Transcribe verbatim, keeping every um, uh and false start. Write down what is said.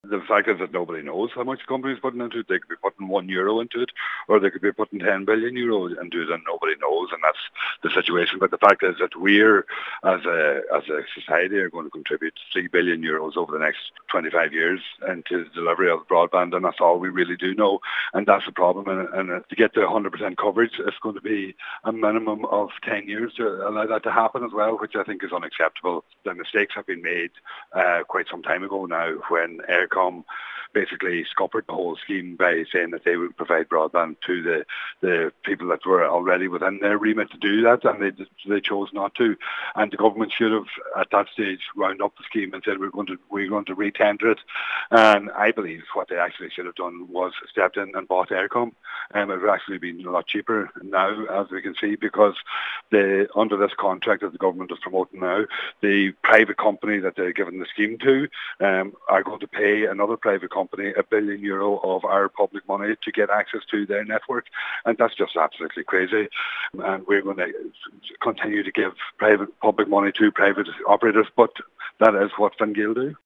The fact is that nobody knows how much the company's putting into it. They could be putting one euro into it, or they could be putting ten billion euro into it, and nobody knows, and that's the situation. But the fact is that we're, as a as a society, are going to contribute three billion euros over the next twenty-five years into the delivery of broadband, and that's all we really do know, and that's the problem. And, and to get to one hundred percent coverage, it's going to be a minimum of ten years to allow that to happen as well, which I think is unacceptable. The mistakes have been made uh, quite some time ago now, when Eircom basically scuppered the whole scheme by saying that they would provide broadband to the the people that were already within their remit to do that, and they they chose not to. And the government should have, at that stage, wound up the scheme and said we're going to we're going to re-tender it. And I believe what they actually should have done was stepped in and bought Eircom. Um, it would actually been a lot cheaper now, as we can see, because the under this contract that the government is promoting now, the private company that they're giving the scheme to um, are going to pay another private company a billion euro of our public money to get access to their network, and that's just absolutely crazy. And we're going to continue to give private public money to private operators, but that is what Fine Gael do.